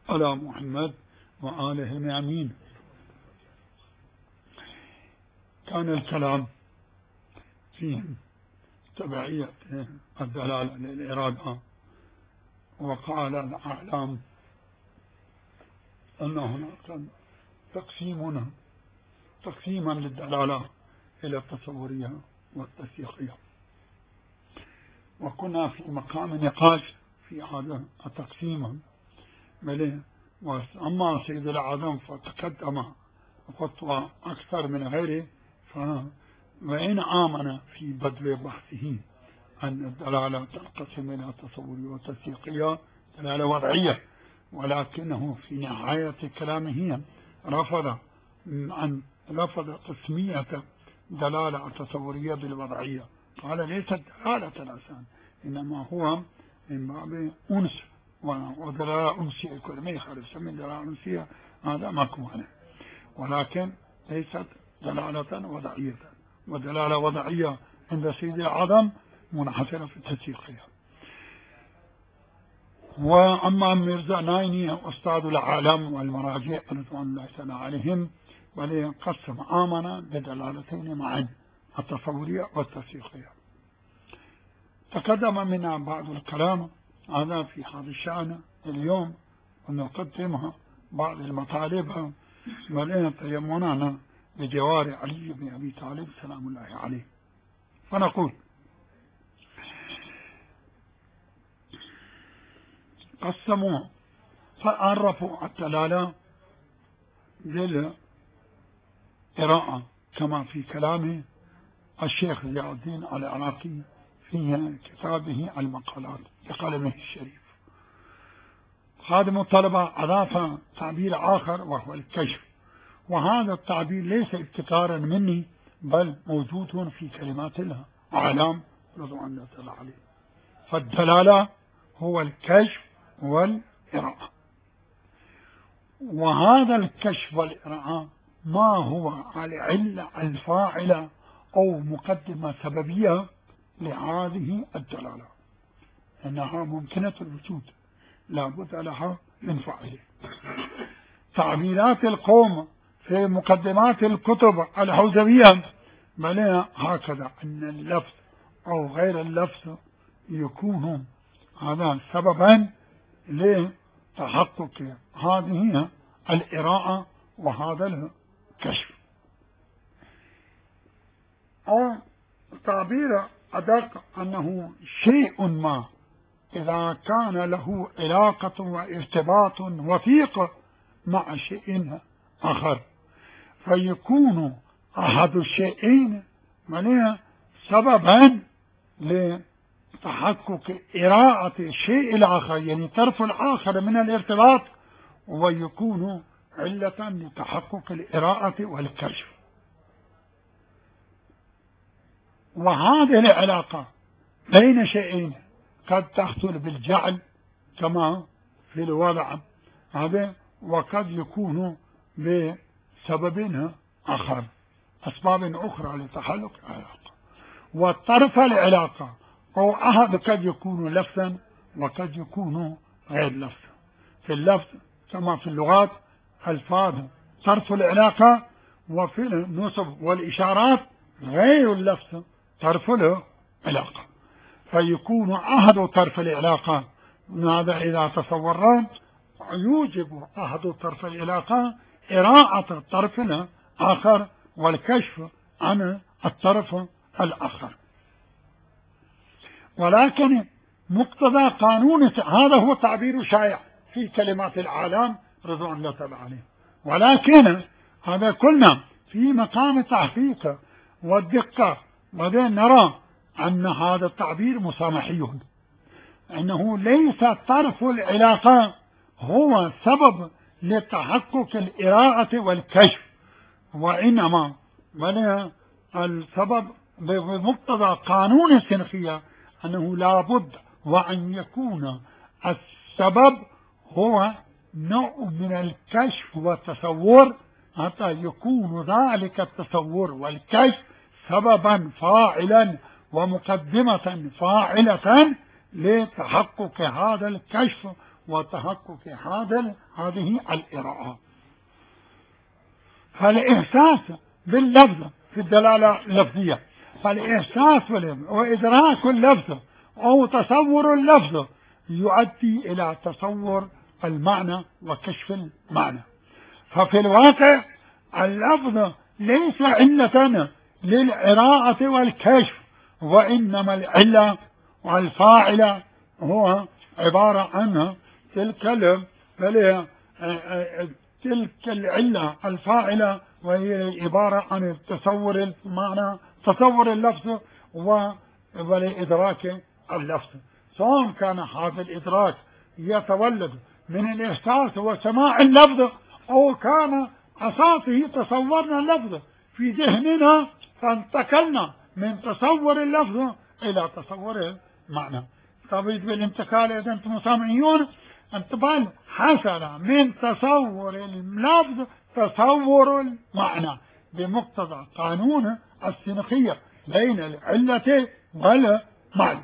على محمد وآله الميامين. كان الكلام في تبعية الدلالة للإرادة، وقال الأعلام أن هناك تقسيما للدلالة إلى التصورية والتسييقية، وكنا في مقام نقاش في هذا التقسيم. أما سيد الأعظم فتقدم خطوة أكثر من غيره، وإن آمن في بدء بحثه أن الدلالة تنقسم إلى تصورية وتسييقية دلالة وضعية، ولكنه في نهاية كلامه رفض تسمية دلالة التصورية بالوضعية. قال ليست دلالة الأسان، إنما هو من باب أنس ودلالة أنسية، كل ما يخالف سمي دلالة أنسية هذا مكمانة، ولكن ليست دلالة وضعية. ودلالة وضعية عند سيد الأعظم منحصرة في التسييقية. وأما ميرزا نايني أستاذ العالم والمراجع رضوان الله تعالى عليهم ولقسم آمن بدلالتين معا، التصورية والتسييقية. تقدم منا بعض الكلام هذا في هذا الشأن اليوم، ونقدمها بعض المطالب ولين تيموننا بجوار علي بن أبي طالب سلام الله عليه. فنقول قسموا فعرفوا الدلالة بالقراءة كما في كلام الشيخ ضياء الدين العراقي في كتابه المقالات بقلمه الشريف. خادم الطلبة أضاف تعبير آخر وهو الكشف، وهذا التعبير ليس ابتكارا مني بل موجود في كلمات الأعلام رضوان الله تعالى عليه. فالدلالة هو الكشف والإراءة، وهذا الكشف والإراءة ما هو العلة الفاعلة أو مقدمة سببية لهذه الدلالة، إنها ممكنة الوجود لا بد لها من فاعله. تعبيرات القوم في مقدمات الكتب الحوزوية بل هكذا أن اللفظ أو غير اللفظ يكون هذا سببا لتحقق هذه الإراءة وهذا الكشف. أو تعبير أدق أنه شيء ما إذا كان له علاقة وارتباط وثيق مع شيء آخر فيكون أحد الشيئين سببا لتحقق إراءة الشيء الآخر، يعني طرف الآخر من الارتباط، ويكون علة لتحقق الإراءة والكشف. وهذه العلاقة بين شيئين قد تحصل بالجعل كما في الوضع هذا، وقد يكون بسبب آخر، أسباب أخرى لتحقق العلاقة. والطرف العلاقة أو أحد قد يكون لفظا وقد يكون غير لفظ. في اللفظ كما في اللغات ألفاظ طرف العلاقة، وفي النصب والإشارات غير اللفظ طرف العلاقة، فيكون أحد طرف العلاقة هذا إذا تصورنا يوجب أحد طرف العلاقة إراءة الطرف الآخر والكشف عن الطرف الآخر. ولكن مقتضى قانون هذا هو تعبير شائع في كلمات العالم رضوان الله تعالى عليه، ولكن هذا كلنا في مقام التحقيق والدقة، وبعدين نرى أن هذا التعبير مسامحي، أنه ليس طرف العلاقة هو سبب لتحقق الإراءة والكشف، وإنما السبب بمقتضى قانون السنخية أنه لا بد وأن يكون السبب هو نوع من الكشف والتصور حتى يكون ذلك التصور والكشف سببا فاعلا ومقدمة فاعلة لتحقق هذا الكشف وتحقق هذه القراءة. فالإحساس باللفظ في الدلالة اللفظية، فالإحساس وإدراك اللفظ أو تصور اللفظ يؤدي إلى تصور المعنى وكشف المعنى. ففي الواقع اللفظ ليس علة للقراءة والكشف، وإنما العلة والفاعل هو عبارة عن تلك العلة الفاعلة، وهي عبارة عن تصور المعنى، تصور اللفظ والإدراك اللفظ، سواء كان هذا الإدراك يتولد من الإحساس وسماع اللفظ، أو كان أساسه تصورنا اللفظ في ذهننا فانتقلنا من تصور اللفظ إلى تصور المعنى. طبيعي بالانتقال إذا أنتم سامعين انتقال حصل من تصور اللفظ تصور المعنى بمقتضى قانون السنخية بين العلة والمعنى.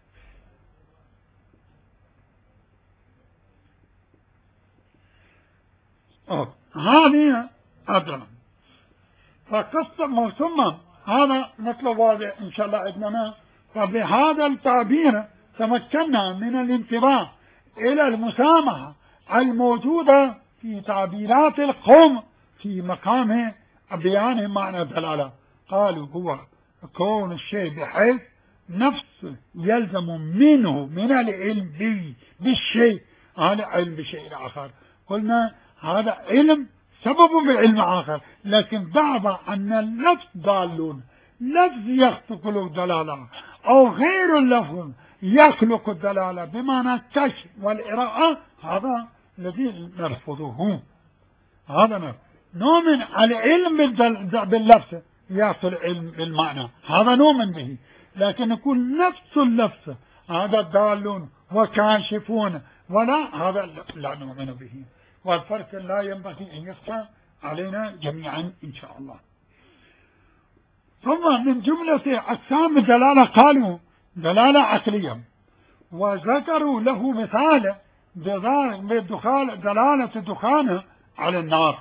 هذه أدرى فقصة ثم هذا مطلب واضح إن شاء الله عندنا. فبهذا التعبير تمكنا من الانتباه إلى المسامحة الموجودة في تعبيرات القوم في مقام بيان معنى الدلالة. قالوا هو كون الشيء بحيث نفسه يلزم منه من العلم بالشيء، هذا علم بشيء آخر. قلنا هذا علم سبب بعلم آخر، لكن دعوى أن اللفظ ضالون، لفظ يخلق له دلالة أو غير اللفظ يخلق الدلالة بمعنى الكشف والقراءة، هذا الذي نرفضه. هذا نؤمن العلم باللفظ يحصل علم بالمعنى، هذا نؤمن به، لكن يكون نفس اللفظ هذا ضالون وكاشفون ولا، هذا لا نؤمن به. والفرق لا ينبغي أن يخفى علينا جميعا إن شاء الله. ثم من جملة أقسام الدلالة قالوا دلالة عقلية، وذكروا له مثال دلالة الدخان على النار.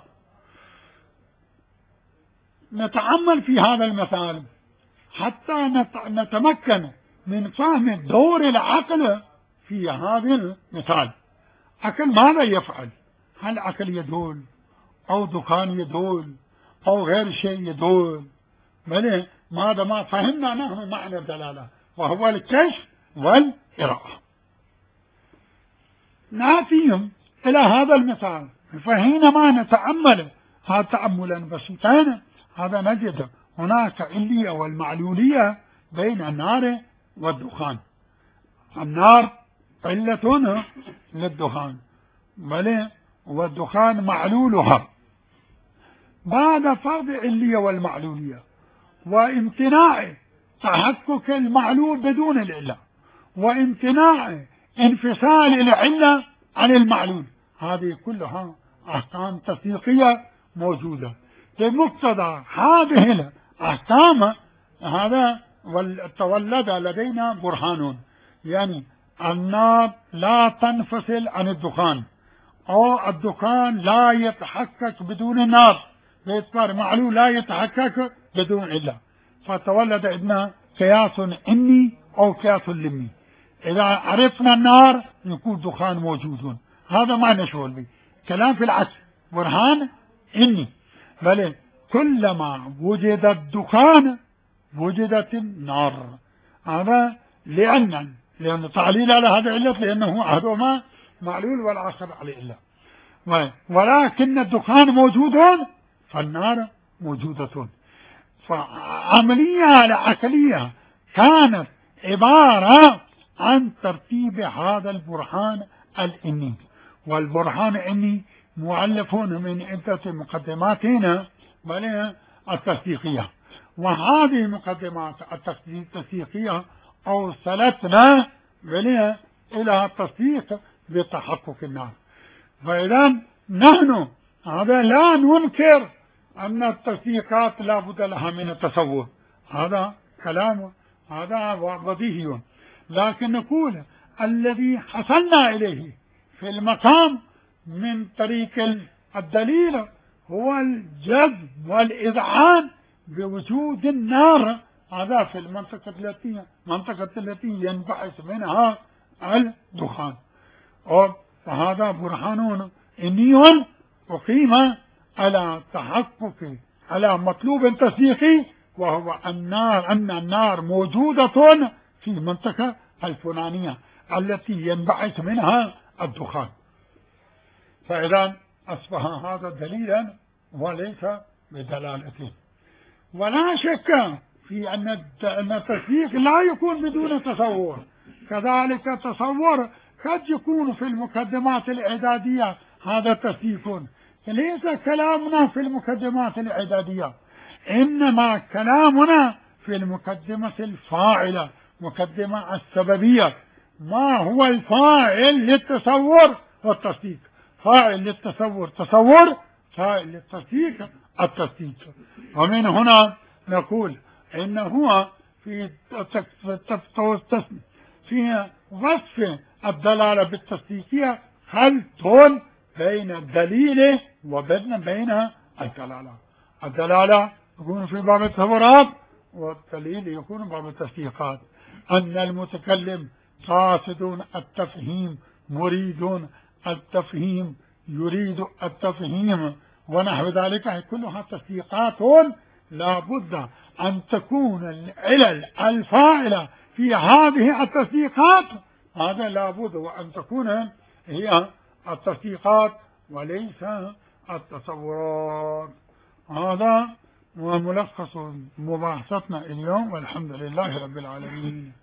نتأمل في هذا المثال حتى نتمكن من فهم دور العقل في هذا المثال. عقل ماذا يفعل؟ هل عقل يدول أو دخان يدول أو غير شيء يدول؟ بل ماذا ما فهمنا نحن معنى الدلالة وهو الكشف والقراءة. نأتيهم إلى هذا المثال، فحينما نتأمل هذا تأملا بسيطا هذا نجد هناك علية والمعلولية بين النار والدخان. النار علة للدخان بل والدخان معلولها. بعد فرض العلية والمعلولية وامتناع تحقق المعلول بدون العلة وامتناع انفصال العلة عن المعلول، هذه كلها أحكام تسويقية موجودة. بمقتضى هذه الأحكام هذا تولد لدينا برهان، يعني النار لا تنفصل عن الدخان، أو الدخان لا يتحقق بدون النار، باعتبار معلول لا يتحقق بدون علة، فتولد عندنا قياس إني أو قياس لمي. إذا عرفنا النار يكون دخان موجود، هذا ما نشغل به. كلام في العكس برهان إني، بل كلما وجد الدخان وجدت النار. هذا لأن تعليل على هذا العلة، لأنه أحدهما معلول والآخر على علة. ولكن الدخان موجود فالنار موجودة. فعملية العقلية كانت عبارة عن ترتيب هذا البرهان الإني. والبرهان الإني مؤلف من عدة مقدماتنا بل التصديقية، وهذه المقدمات التصديقية أوصلتنا إلى التصديق بتحقق النار. فإذا نحن هذا لا ننكر أن التصديقات لا بد لها من التصور، هذا كلام هذا بديهي، لكن نقول الذي حصلنا إليه في المقام من طريق الدليل هو الجذب والإذعان بوجود النار، هذا في المنطقة التي ينبعث منها الدخان. فهذا برهان إني أقيم على تحقق على مطلوب تصديقي، وهو أن النار موجودة في المنطقة الفلانية التي ينبعث منها الدخان. فإذا أصبح هذا دليلا وليس بدلالته. ولا شك في أن التصديق لا يكون بدون تصور، كذلك تصور قد يكون في المقدمات الإعدادية، هذا تصديق. ليس كلامنا في المقدمات الإعدادية، إنما كلامنا في المقدمة الفاعلة، مقدمة السببية. ما هو الفاعل للتصور والتصديق؟ فاعل للتصور تصور، فاعل للتصديق التصديق. ومن هنا نقول إن هو في وصف الدلالة بالتصديقية خلط بين الدليل وبين الدلالة. الدلالة يكون في باب التصورات، والدليل يكون باب التصديقات. أن المتكلم قاصد التفهيم، مريد التفهيم، يريد التفهيم، ونحو ذلك، كلها تصديقات. لا بد أن تكون العلل الفاعلة في هذه التصديقات، هذا لا بد وأن تكون هي التصديقات وليس التصورات. هذا هو ملخص مباحثتنا اليوم، والحمد لله رب العالمين.